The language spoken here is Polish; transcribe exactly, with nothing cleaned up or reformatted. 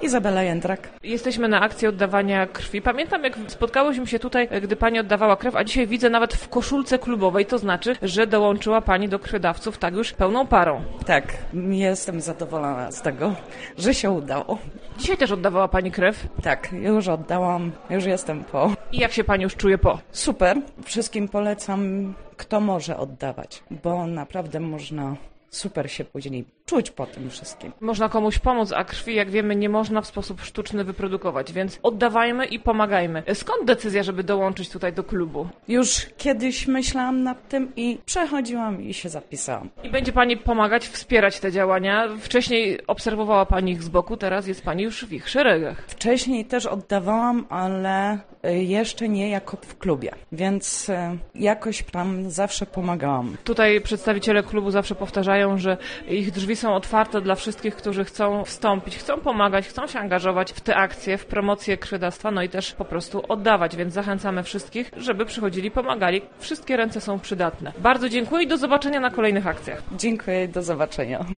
Izabela Jędrak. Jesteśmy na akcji oddawania krwi. Pamiętam, jak spotkałyśmy się tutaj, gdy pani oddawała krew, a dzisiaj widzę nawet w koszulce klubowej. To znaczy, że dołączyła pani do krwiodawców tak już pełną parą. Tak, jestem zadowolona z tego, że się udało. Dzisiaj też oddawała pani krew? Tak, już oddałam, już jestem po. I jak się pani już czuje po? Super, wszystkim polecam, kto może oddawać, bo naprawdę można super się później czuć po tym wszystkim. Można komuś pomóc, a krwi, jak wiemy, nie można w sposób sztuczny wyprodukować, więc oddawajmy i pomagajmy. Skąd decyzja, żeby dołączyć tutaj do klubu? Już kiedyś myślałam nad tym i przechodziłam i się zapisałam. I będzie pani pomagać, wspierać te działania. Wcześniej obserwowała pani ich z boku, teraz jest pani już w ich szeregach. Wcześniej też oddawałam, ale jeszcze nie jako w klubie, więc jakoś tam zawsze pomagałam. Tutaj przedstawiciele klubu zawsze powtarzają, że ich drzwi są otwarte dla wszystkich, którzy chcą wstąpić, chcą pomagać, chcą się angażować w te akcje, w promocję krwiodawstwa, no i też po prostu oddawać, więc zachęcamy wszystkich, żeby przychodzili, pomagali. Wszystkie ręce są przydatne. Bardzo dziękuję i do zobaczenia na kolejnych akcjach. Dziękuję, do zobaczenia.